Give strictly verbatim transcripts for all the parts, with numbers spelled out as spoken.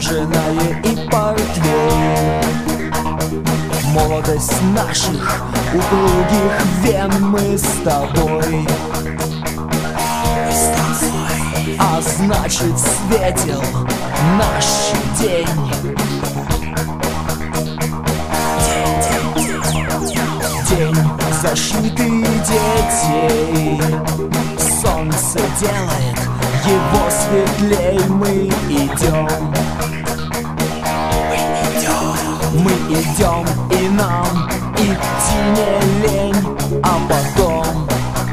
кожаное и портвейн. Молодость наших упругих вен, мы с тобой. А значит, светил наш день. День защиты детей. Солнце делает его светлей. Мы идем, мы идем, и нам идти не лень. А потом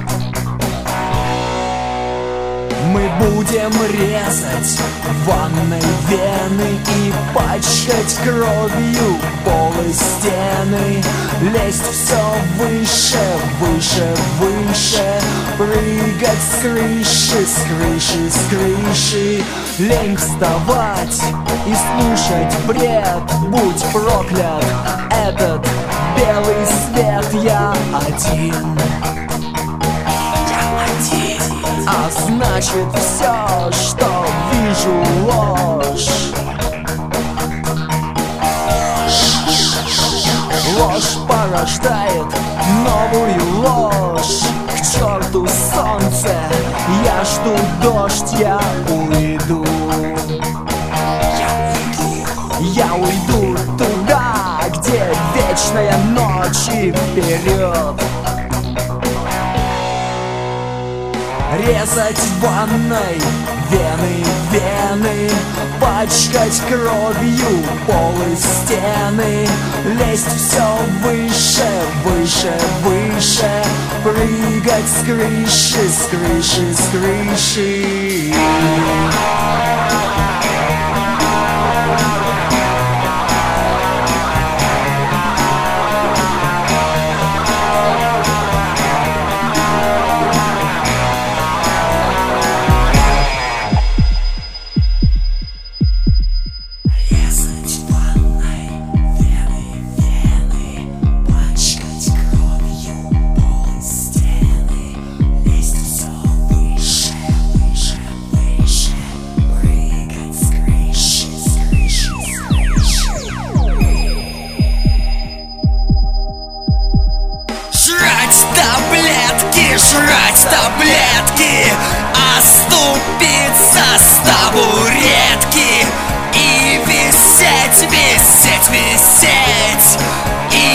мы будем резать в ванной вены и пачкать кровью полы стены. Лезть все выше, выше, выше. Прыгать с крыши, с крыши, с крыши. Лень вставать и слушать бред. Будь проклят этот белый свет. Я один, а значит, все, что вижу, ложь. Ложь порождает новую ложь. К черту солнце, я жду дождь, я уйду. Я уйду туда, где вечная ночь, и вперед. Резать в ванной вены, вены. Пачкать кровью полы стены. Лезть все выше, выше, выше. Прыгать с крыши, с крыши, с крыши. Жрать таблетки, оступиться с табуретки и висеть, висеть, висеть, и